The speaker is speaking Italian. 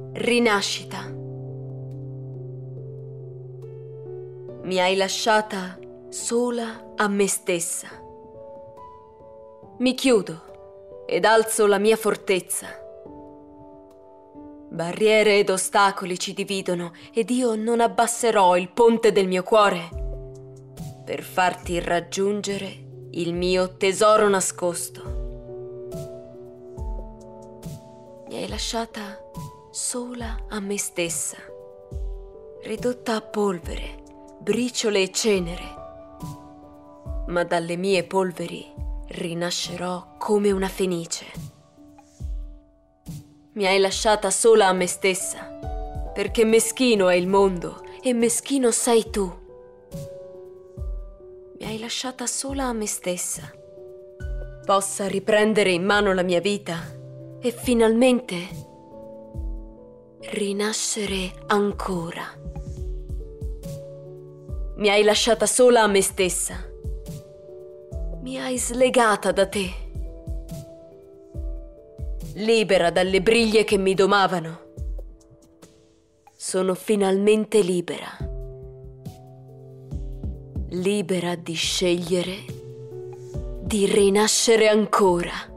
Rinascita. Mi hai lasciata sola a me stessa. Mi chiudo ed alzo la mia fortezza. Barriere ed ostacoli ci dividono ed io non abbasserò il ponte del mio cuore per farti raggiungere il mio tesoro nascosto. Mi hai lasciata sola a me stessa, ridotta a polvere, briciole e cenere, ma dalle mie polveri rinascerò come una fenice. Mi hai lasciata sola a me stessa, perché meschino è il mondo e meschino sei tu. Mi hai lasciata sola a me stessa, possa riprendere in mano la mia vita e finalmente rinascere ancora. Mi hai lasciata sola a me stessa, mi hai slegata da te, libera dalle briglie che mi domavano. Sono finalmente libera, libera di scegliere di rinascere ancora.